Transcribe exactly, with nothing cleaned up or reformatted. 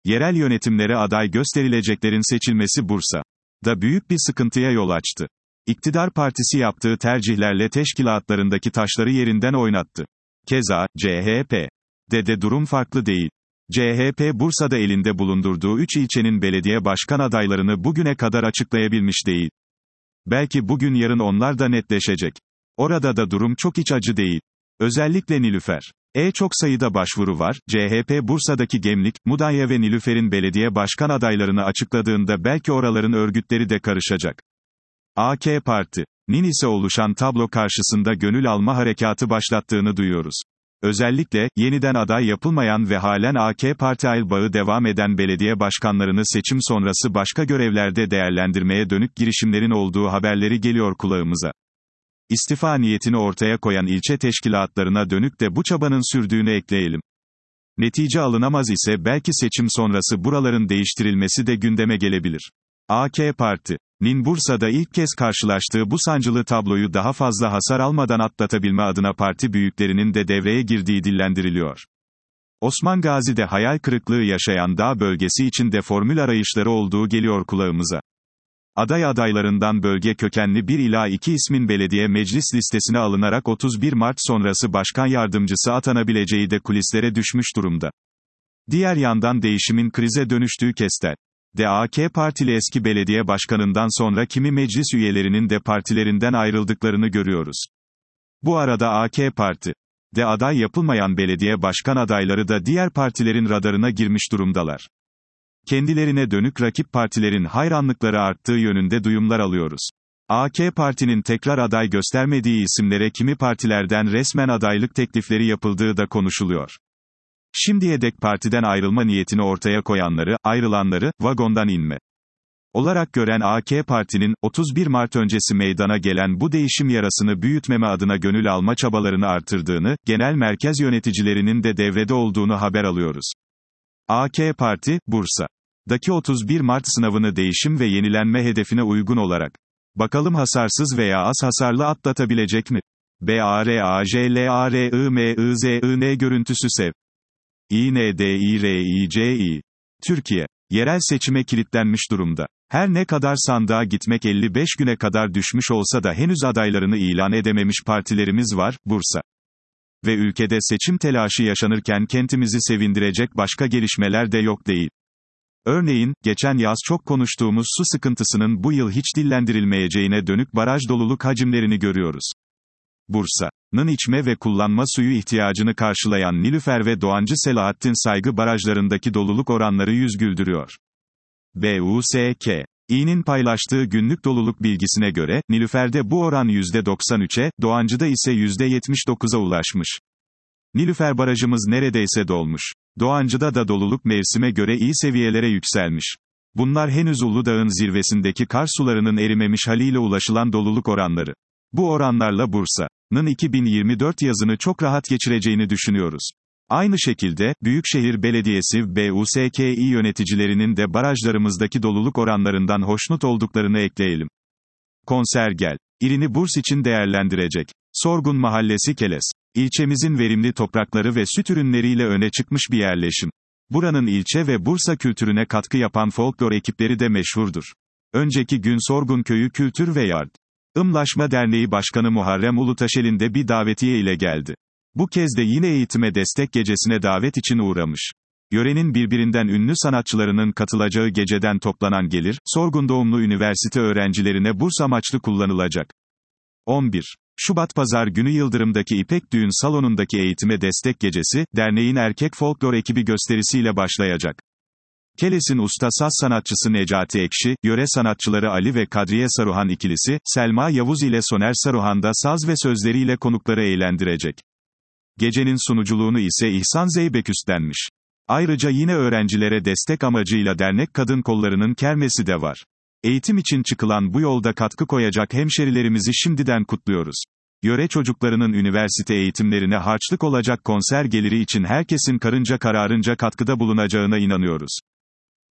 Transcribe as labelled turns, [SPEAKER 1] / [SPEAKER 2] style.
[SPEAKER 1] Yerel yönetimlere aday gösterileceklerin seçilmesi Bursa'da büyük bir sıkıntıya yol açtı. İktidar partisi yaptığı tercihlerle teşkilatlarındaki taşları yerinden oynattı. Keza, C H P'de de durum farklı değil. C H P Bursa'da elinde bulundurduğu üç ilçenin belediye başkan adaylarını bugüne kadar açıklayabilmiş değil. Belki bugün yarın onlar da netleşecek. Orada da durum çok iç acı değil. Özellikle Nilüfer. E çok sayıda başvuru var. C H P Bursa'daki Gemlik, Mudanya ve Nilüfer'in belediye başkan adaylarını açıkladığında belki oraların örgütleri de karışacak. A K Parti'nin ise oluşan tablo karşısında gönül alma harekatı başlattığını duyuyoruz. Özellikle, yeniden aday yapılmayan ve halen A K Parti aile bağı devam eden belediye başkanlarını seçim sonrası başka görevlerde değerlendirmeye dönük girişimlerin olduğu haberleri geliyor kulağımıza. İstifa niyetini ortaya koyan ilçe teşkilatlarına dönük de bu çabanın sürdüğünü ekleyelim. Netice alınamaz ise belki seçim sonrası buraların değiştirilmesi de gündeme gelebilir. A K Parti'nin Bursa'da ilk kez karşılaştığı bu sancılı tabloyu daha fazla hasar almadan atlatabilme adına parti büyüklerinin de devreye girdiği dillendiriliyor. Osman Gazi'de hayal kırıklığı yaşayan dağ bölgesi için de formül arayışları olduğu geliyor kulağımıza. Aday adaylarından bölge kökenli bir ila iki ismin belediye meclis listesine alınarak otuz bir Mart sonrası başkan yardımcısı atanabileceği de kulislere düşmüş durumda. Diğer yandan değişimin krize dönüştüğü Kestel de A K Partili eski belediye başkanından sonra kimi meclis üyelerinin de partilerinden ayrıldıklarını görüyoruz. Bu arada A K Parti'de aday yapılmayan belediye başkan adayları da diğer partilerin radarına girmiş durumdalar. Kendilerine dönük rakip partilerin hayranlıkları arttığı yönünde duyumlar alıyoruz. A K Parti'nin tekrar aday göstermediği isimlere kimi partilerden resmen adaylık teklifleri yapıldığı da konuşuluyor. Şimdiye dek partiden ayrılma niyetini ortaya koyanları, ayrılanları, vagondan inme olarak gören A K Parti'nin, otuz bir Mart öncesi meydana gelen bu değişim yarasını büyütmeme adına gönül alma çabalarını artırdığını, genel merkez yöneticilerinin de devrede olduğunu haber alıyoruz. A K Parti, Bursa'daki otuz bir Mart sınavını değişim ve yenilenme hedefine uygun olarak, bakalım hasarsız veya az hasarlı atlatabilecek mi? B A R A J L A R I M I Z I N görüntüsü sev. İ N D İ R İ C İ. Türkiye, yerel seçime kilitlenmiş durumda. Her ne kadar sandığa gitmek elli beş güne kadar düşmüş olsa da henüz adaylarını ilan edememiş partilerimiz var, Bursa. Ve ülkede seçim telaşı yaşanırken kentimizi sevindirecek başka gelişmeler de yok değil. Örneğin, geçen yaz çok konuştuğumuz su sıkıntısının bu yıl hiç dillendirilmeyeceğine dönük baraj doluluk hacimlerini görüyoruz. Bursa'nın içme ve kullanma suyu ihtiyacını karşılayan Nilüfer ve Doğancı Selahattin Saygı barajlarındaki doluluk oranları yüz güldürüyor. B U S K İ'nin paylaştığı günlük doluluk bilgisine göre, Nilüfer'de bu oran yüzde doksan üçe, Doğancı'da ise yüzde yetmiş dokuza ulaşmış. Nilüfer barajımız neredeyse dolmuş. Doğancı'da da doluluk mevsime göre iyi seviyelere yükselmiş. Bunlar henüz Uludağ'ın zirvesindeki kar sularının erimemiş haliyle ulaşılan doluluk oranları. Bu oranlarla Bursa'nın iki bin yirmi dört yazını çok rahat geçireceğini düşünüyoruz. Aynı şekilde, Büyükşehir Belediyesi B U S K İ yöneticilerinin de barajlarımızdaki doluluk oranlarından hoşnut olduklarını ekleyelim. Konser gel. İrini burs için değerlendirecek. Sorgun Mahallesi Keles. İlçemizin verimli toprakları ve süt ürünleriyle öne çıkmış bir yerleşim. Buranın ilçe ve Bursa kültürüne katkı yapan folklor ekipleri de meşhurdur. Önceki gün Sorgun Köyü Kültür ve Yardımlaşma Derneği Başkanı Muharrem Ulutaşel'in de bir davetiye ile geldi. Bu kez de yine eğitime destek gecesine davet için uğramış. Yörenin birbirinden ünlü sanatçılarının katılacağı geceden toplanan gelir, Sorgun doğumlu üniversite öğrencilerine burs amaçlı kullanılacak. on bir Şubat Pazar günü Yıldırım'daki İpek Düğün Salonu'ndaki eğitime destek gecesi, derneğin erkek folklor ekibi gösterisiyle başlayacak. Keles'in usta saz sanatçısı Necati Ekşi, yöre sanatçıları Ali ve Kadriye Saruhan ikilisi, Selma Yavuz ile Soner Saruhan da saz ve sözleriyle konukları eğlendirecek. Gecenin sunuculuğunu ise İhsan Zeybek üstlenmiş. Ayrıca yine öğrencilere destek amacıyla dernek kadın kollarının kermesi de var. Eğitim için çıkılan bu yolda katkı koyacak hemşerilerimizi şimdiden kutluyoruz. Yöre çocuklarının üniversite eğitimlerine harçlık olacak konser geliri için herkesin karınca kararınca katkıda bulunacağına inanıyoruz.